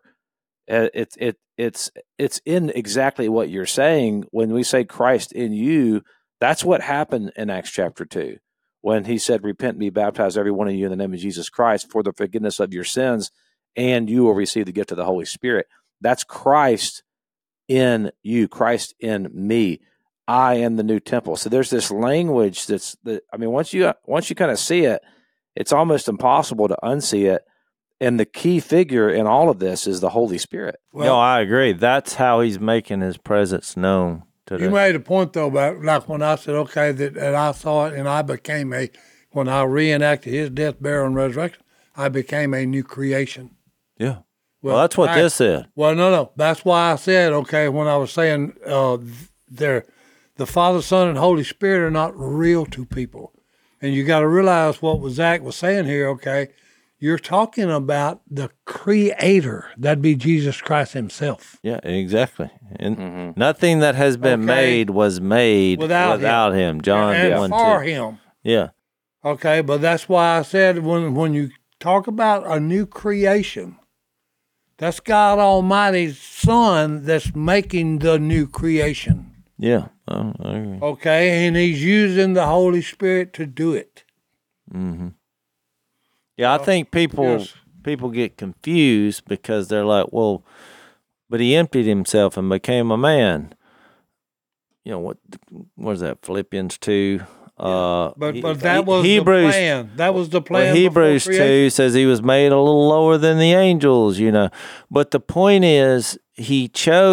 it's in exactly what you're saying. When we say Christ in you, that's what happened in Acts chapter 2. When he said, repent and be baptized, every one of you, in the name of Jesus Christ, for the forgiveness of your sins, and you will receive the gift of the Holy Spirit. That's Christ in you, Christ in me. I am the new temple. So there's this language once you kind of see it, it's almost impossible to unsee it. And the key figure in all of this is the Holy Spirit. Well, no, I agree. That's how he's making his presence known. You made a point, though, about like when I said, okay, that I saw it and I became when I reenacted his death, burial, and resurrection, I became a new creation. Yeah. Well, that's what this said. Well, no. That's why I said, okay, when I was saying the Father, Son, and Holy Spirit are not real to people. And you got to realize what Zach was saying here, okay? You're talking about the Creator. That'd be Jesus Christ himself. Yeah, exactly. And nothing that has been made was made without him. John 1:2. For him. Yeah. Okay, but that's why I said when you talk about a new creation, that's God Almighty's Son that's making the new creation. Yeah. I agree. Okay, and he's using the Holy Spirit to do it. Mm-hmm. Yeah, I think people get confused because they're like, well, but he emptied himself and became a man. You know, what is that, Philippians 2? But that was Hebrews, the plan. That was the plan. Well, Hebrews 2 says he was made a little lower than the angels, you know. But the point is, he's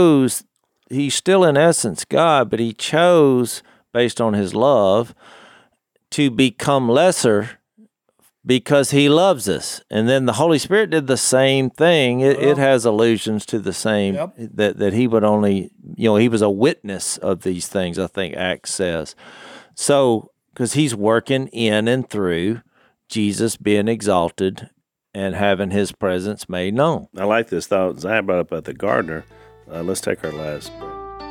still in essence God, but he chose, based on his love, to become lesser because he loves us. And then the Holy Spirit did the same thing. It has allusions to the same, that he would only, he was a witness of these things, I think Acts says. So, because he's working in and through Jesus being exalted and having his presence made known. I like this thought Zach brought up about the gardener. Let's take our last break.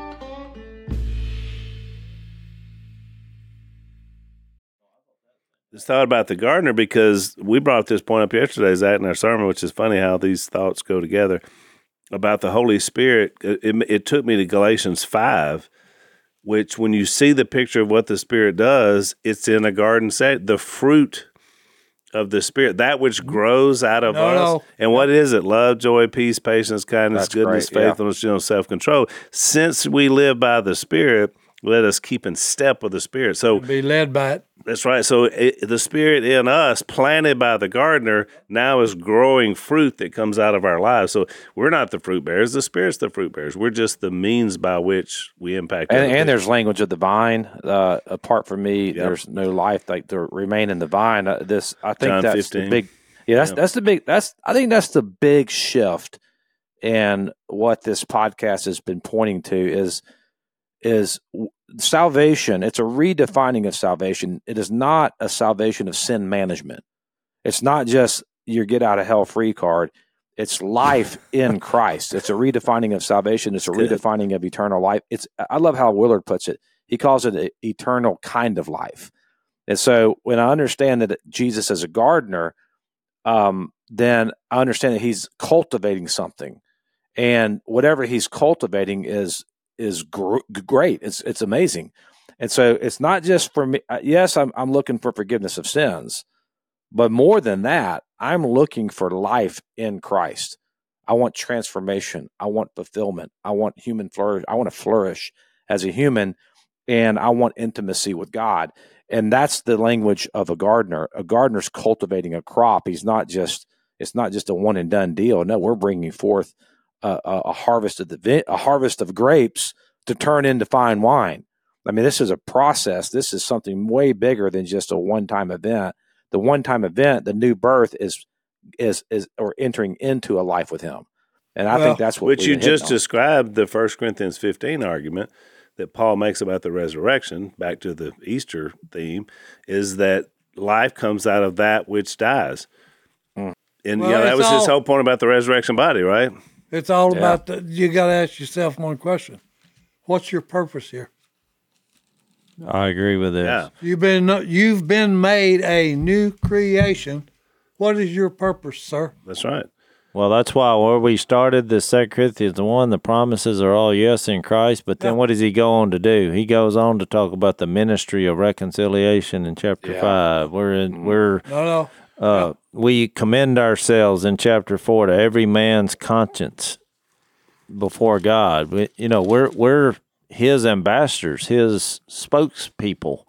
This thought about the gardener, because we brought this point up yesterday, Zach, in our sermon, which is funny how these thoughts go together, about the Holy Spirit. It took me to Galatians 5, which when you see the picture of what the Spirit does, it's in a garden set. The fruit of the Spirit, that which grows out of us. And what is it? Love, joy, peace, patience, kindness, goodness, faithfulness, self-control. Since we live by the Spirit, let us keep in step with the Spirit. So be led by it. That's right. So the Spirit in us, planted by the gardener, now is growing fruit that comes out of our lives. So we're not the fruit bearers. The Spirit's the fruit bearers. We're just the means by which we impact. And there's language of the vine. Apart from me, there's no life. Like to remain in the vine. I think John that's 15. the big. Yeah, that's the big. I think that's the big shift. And what this podcast has been pointing to is salvation, it's a redefining of salvation. It is not a salvation of sin management. It's not just your get out of hell free card. It's life in Christ. It's a redefining of salvation. It's a redefining of eternal life. I love how Willard puts it. He calls it an eternal kind of life. And so when I understand that Jesus is a gardener, then I understand that he's cultivating something, and whatever he's cultivating is great. It's amazing. And so it's not just for me. Yes, I'm looking for forgiveness of sins, but more than that, I'm looking for life in Christ. I want transformation. I want fulfillment. I want human flourish. I want to flourish as a human, and I want intimacy with God. And that's the language of a gardener. A gardener's cultivating a crop. It's not just a one and done deal. No, we're bringing forth a harvest of grapes to turn into fine wine. I mean, this is a process. This is something way bigger than just a one-time event. The one-time event, the new birth, is or entering into a life with Him, and I think that's what. Which you just described the 1 Corinthians 15 argument that Paul makes about the resurrection. Back to the Easter theme, is that life comes out of that which dies, and that was his whole point about the resurrection body, right? It's all about you got to ask yourself one question: what's your purpose here? I agree with this. Yeah. You've been made a new creation. What is your purpose, sir? That's right. Well, that's why where we started the 2 Corinthians 1, the promises are all yes in Christ, but then what does he go on to do? He goes on to talk about the ministry of reconciliation in chapter 5. We commend ourselves in chapter 4 to every man's conscience before God. We're his ambassadors, his spokespeople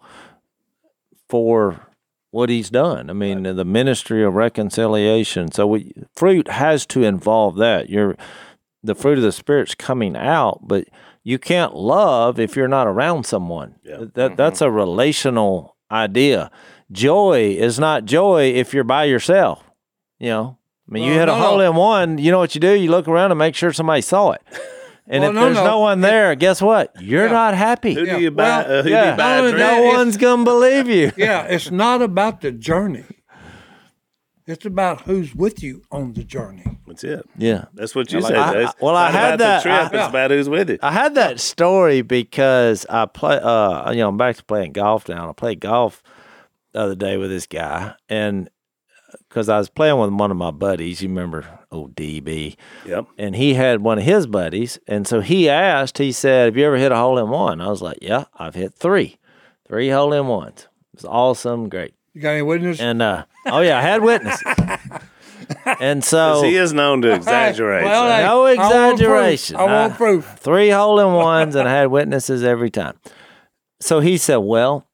for what he's done. I mean, the ministry of reconciliation. So fruit has to involve that. The fruit of the Spirit's coming out, but you can't love if you're not around someone. Yeah. That's a relational idea. Joy is not joy if you're by yourself. You hit a hole in one, you know what you do? You look around and make sure somebody saw it. And if there's no one there, guess what? You're not happy. Who do you buy? No one's going to believe you. Yeah, it's not about the journey. It's about who's with you on the journey. That's it. Yeah. That's what you said, Dave. I had that. It's about who's with you. I had that story because I play, I'm back to playing golf now. I played golf the other day with this guy, and because I was playing with one of my buddies, you remember old DB. Yep. And he had one of his buddies, and so he said, have you ever hit a hole-in-one? I was like, yeah, I've hit 3 hole-in-ones. It was awesome, great. You got any witnesses? And, I had witnesses. And so... he is known to exaggerate. No exaggeration. I want proof. 3 hole-in-ones, and I had witnesses every time. So he said, well,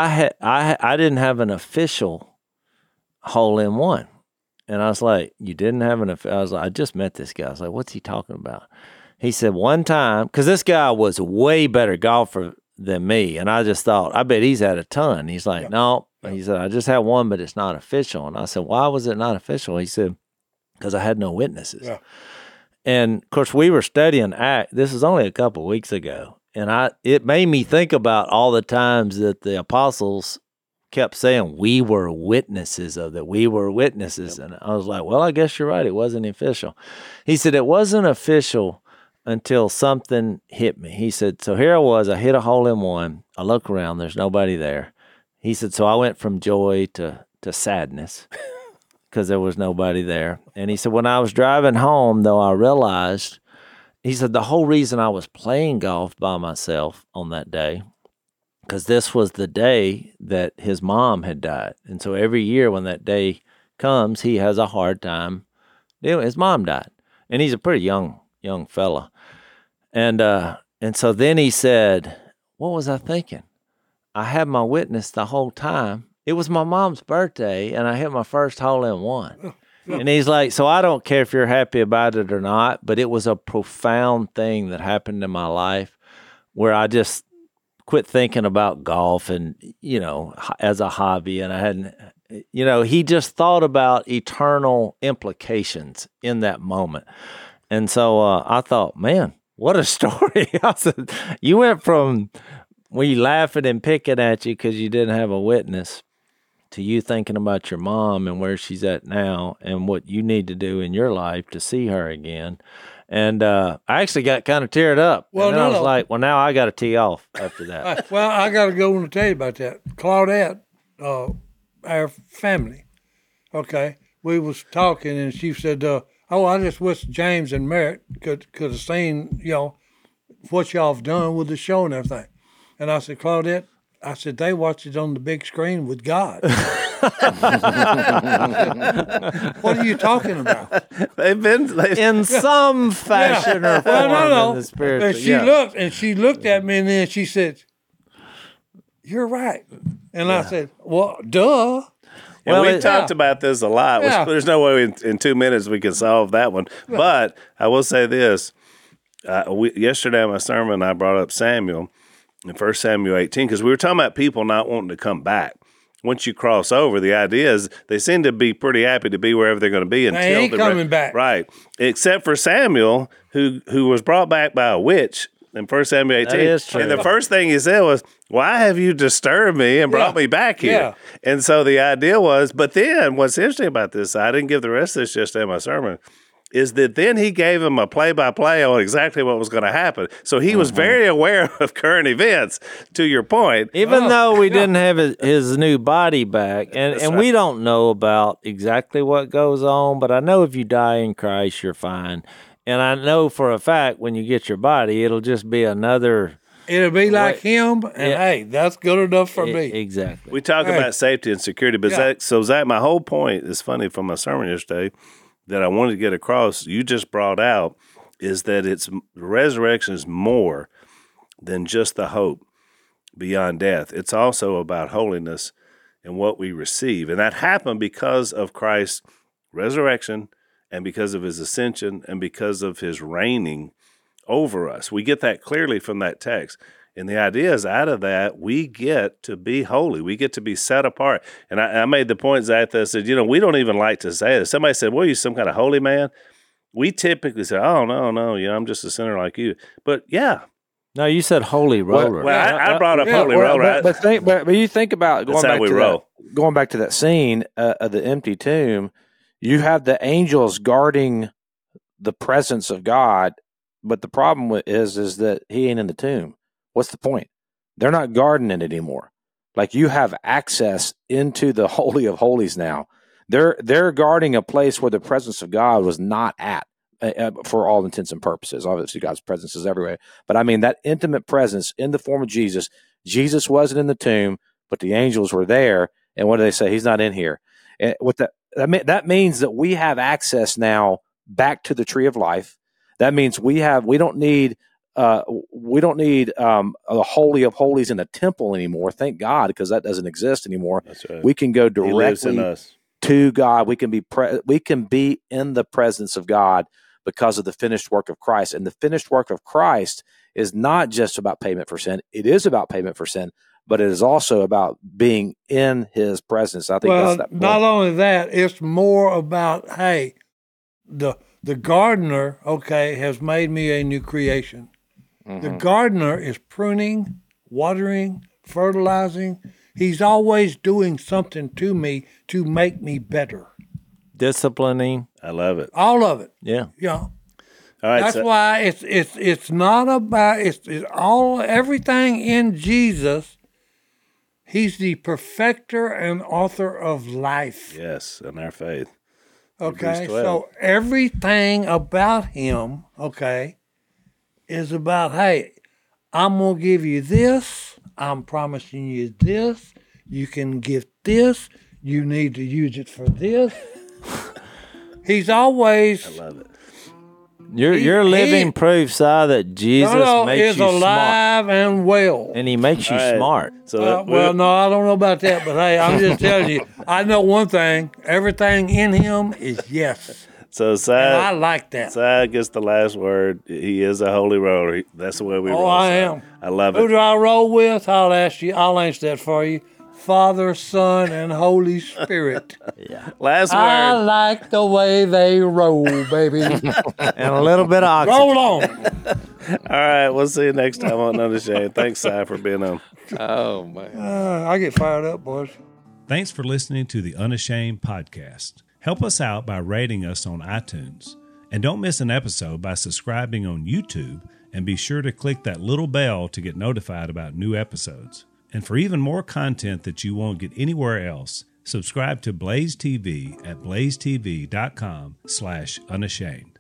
I didn't have an official hole-in-one. And I was like, you didn't have I was like, I just met this guy. I was like, what's he talking about? He said one time, because this guy was a way better golfer than me. And I just thought, I bet he's had a ton. He's like, no. He said, I just had one, but it's not official. And I said, why was it not official? He said, because I had no witnesses. Yeah. And of course, we were studying Acts. This was only a couple of weeks ago. And it made me think about all the times that the apostles kept saying, we were witnesses of that. We were witnesses. Yep. And I was like, well, I guess you're right. It wasn't official. He said, it wasn't official until something hit me. He said, so here I was, I hit a hole-in-one. I look around, there's nobody there. He said, so I went from joy to sadness because there was nobody there. And he said, when I was driving home, though, I realized, he said, the whole reason I was playing golf by myself on that day, because this was the day that his mom had died. And so every year when that day comes, he has a hard time. His mom died. And he's a pretty young fella. And so then he said, what was I thinking? I had my witness the whole time. It was my mom's birthday, and I hit my first hole-in-one. And he's like, so I don't care if you're happy about it or not, but it was a profound thing that happened in my life where I just quit thinking about golf and, as a hobby. And I hadn't, he just thought about eternal implications in that moment. And so I thought, man, what a story. I said, you went from we laughing and picking at you because you didn't have a witness to you thinking about your mom and where she's at now and what you need to do in your life to see her again. And I actually got kind of teared up. Well, and then I was no. like, well, now I got to tee off after that. Well, I got to go and tell you about that. Claudette, our family, okay, we was talking and she said, I just wish James and Merritt could have seen, what y'all have done with the show and everything. And I said, Claudette, they watched it on the big screen with God. What are you talking about? They've In some fashion or form in the spiritual. And she looked at me and then she said, "You're right." And I said, "Well, duh." And Well, we've talked about this a lot. Yeah. There's no way in 2 minutes we can solve that one. But I will say this. Yesterday in my sermon, I brought up Samuel in 1 Samuel 18 because we were talking about people not wanting to come back. Once you cross over, the idea is they seem to be pretty happy to be wherever they're going to be until They ain't coming back. Right. Except for Samuel, who was brought back by a witch in 1 Samuel 18. That is true. And the first thing he said was, "Why have you disturbed me and brought me back here?" Yeah. And so the idea was, but then what's interesting about this, I didn't give the rest of this yesterday in my sermon, is that then he gave him a play-by-play on exactly what was going to happen. So he was very aware of current events, to your point. Even though we didn't have his new body back, and we don't know about exactly what goes on, but I know if you die in Christ, you're fine. And I know for a fact when you get your body, it'll just be another... It'll be like him, and hey, that's good enough for me. Exactly. We talk about safety and security, but Zach, my whole point is funny from my sermon yesterday that I wanted to get across, you just brought out, is that resurrection is more than just the hope beyond death. It's also about holiness and what we receive. And that happened because of Christ's resurrection and because of his ascension and because of his reigning over us. We get that clearly from that text. And the idea is out of that, we get to be holy. We get to be set apart. And I made the point, Zach, that I said, we don't even like to say this. Somebody said, well, you some kind of holy man? We typically say, oh, no, I'm just a sinner like you. But yeah. No, you said holy roller. Well, I brought up holy roller. But you think about going back to that scene of the empty tomb, you have the angels guarding the presence of God, but the problem is that he ain't in the tomb. What's the point? They're not guarding it anymore. Like you have access into the Holy of Holies now. They're guarding a place where the presence of God was not at for all intents and purposes. Obviously, God's presence is everywhere. But I mean, that intimate presence in the form of Jesus. Jesus wasn't in the tomb, but the angels were there. And what do they say? He's not in here. And that means that we have access now back to the tree of life. That means we don't need a Holy of Holies in a temple anymore. Thank God, because that doesn't exist anymore. That's right. We can go He lives in directly us. to God. We can be in the presence of God because of the finished work of Christ. And the finished work of Christ is not just about payment for sin. It is about payment for sin, but it is also about being in his presence. I think that's that point. Not only that, it's more about, hey, the gardener, has made me a new creation. The gardener is pruning, watering, fertilizing. He's always doing something to me to make me better. Disciplining. I love it. All of it. Yeah. Yeah. All right. That's why it's not about it's all everything in Jesus. He's the perfecter and author of life. Yes, in our faith. Okay, Hebrews 12. so everything about him, is about, hey, I'm going to give you this. I'm promising you this. You can give this. You need to use it for this. He's always... I love it. You're living proof, Si, that Jesus makes is you alive smart. and well. And he makes you All right. smart. So No, I don't know about that, but hey, I'm just telling you, I know one thing. Everything in him is yes. So And I like that. Si gets the last word. He is a holy roller. That's the way we roll. I Si. am. I love Who it. do I roll with? I'll answer that for you. Father, Son, and Holy Spirit. Last I word. like the way they roll, baby. And a little bit of oxygen. Roll on. All right, we'll see you next time on Unashamed. Thanks, Si, for being on. Oh, man. I get fired up, boys. Thanks for listening to the Unashamed podcast. Help us out by rating us on iTunes. And don't miss an episode by subscribing on YouTube, and be sure to click that little bell to get notified about new episodes. And for even more content that you won't get anywhere else, subscribe to Blaze TV at blazetv.com/unashamed.